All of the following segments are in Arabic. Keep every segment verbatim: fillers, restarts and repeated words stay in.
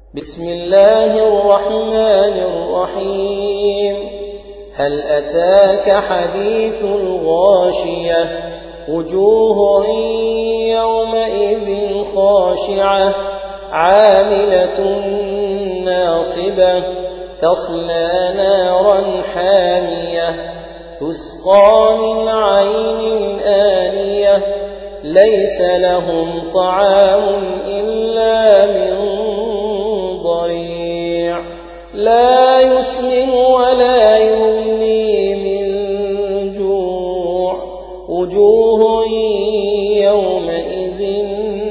بسم الله الرحمن الرحيم. هل أتاك حديث الغاشية؟ وجوه يومئذ خاشعة عاملة ناصبة تصلى نارا حامية تسقى من عين آنية ليس لهم طعام إلا من ضريع لا يسمن ولا يغني من جوع وجوه يومئذ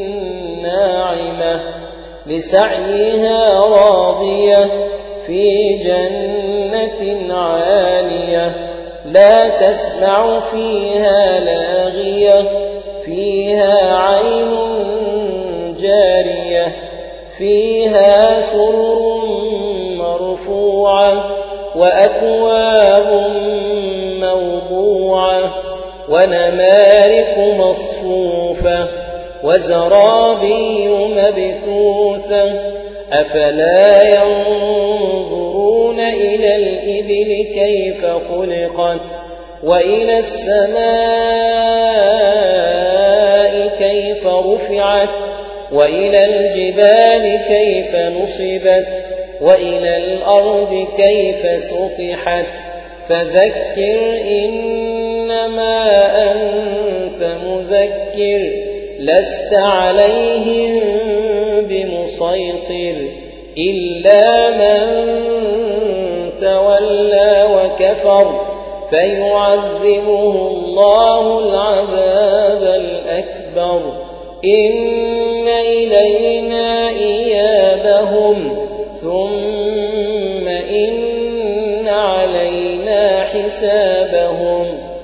ناعمة لسعيها راضية في جنة عالية لا تسمع فيها لاغية فيها عين جارية فيها سرر مرفوعة وأكواب موضوعة ونمارق مصفوفة وزرابي مبثوثة أفلا ينظرون إلى الإبل كيف خلقت وإلى السماء كيف رفعت وإلى الجبال كيف نصبت وإلى الأرض كيف سطحت فذكر إنما أنت مذكر لست عليهم بمسيطر إلا من تولى وكفر فيعذبه الله العذاب الأكبر إن إلينا إيابهم ثم إن علينا حسابهم